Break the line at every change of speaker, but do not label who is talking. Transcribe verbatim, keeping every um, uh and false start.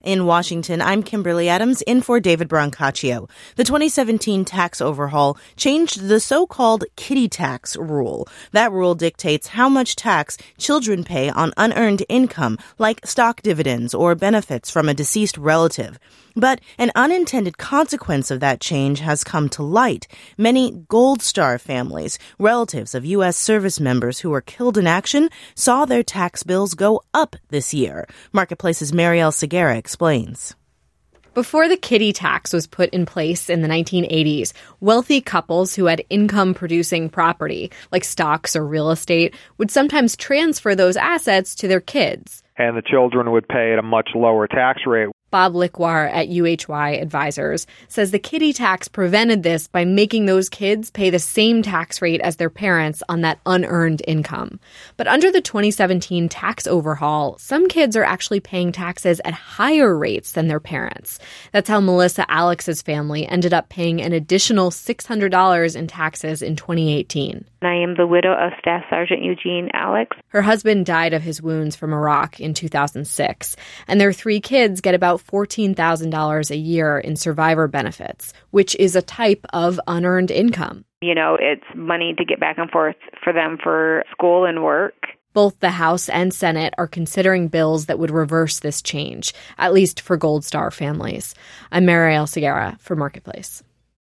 In Washington, I'm Kimberly Adams, in for David Brancaccio. The twenty seventeen tax overhaul changed the so-called kiddie tax rule. That rule dictates how much tax children pay on unearned income, like stock dividends or benefits from a deceased relative. But an unintended consequence of that change has come to light. Many Gold Star families, relatives of U S service members who were killed in action, saw their tax bills go up this year. Marketplace's Marielle Segura explains.
Before the kiddie tax was put in place in the nineteen eighties, wealthy couples who had income-producing property, like stocks or real estate, would sometimes transfer those assets to their kids.
And the children would pay at a much lower tax rate.
Bob Likwar at U H Y Advisors says the kiddie tax prevented this by making those kids pay the same tax rate as their parents on that unearned income. But under the twenty seventeen tax overhaul, some kids are actually paying taxes at higher rates than their parents. That's how Melissa Alex's family ended up paying an additional six hundred dollars in taxes in twenty eighteen.
I am the widow of Staff Sergeant Eugene Alex.
Her husband died of his wounds from Iraq in two thousand six, and their three kids get about fourteen thousand dollars a year in survivor benefits, which is a type of unearned income.
You know, it's money to get back and forth for them for school and work.
Both the House and Senate are considering bills that would reverse this change, at least for Gold Star families. I'm Marielle Segura for Marketplace.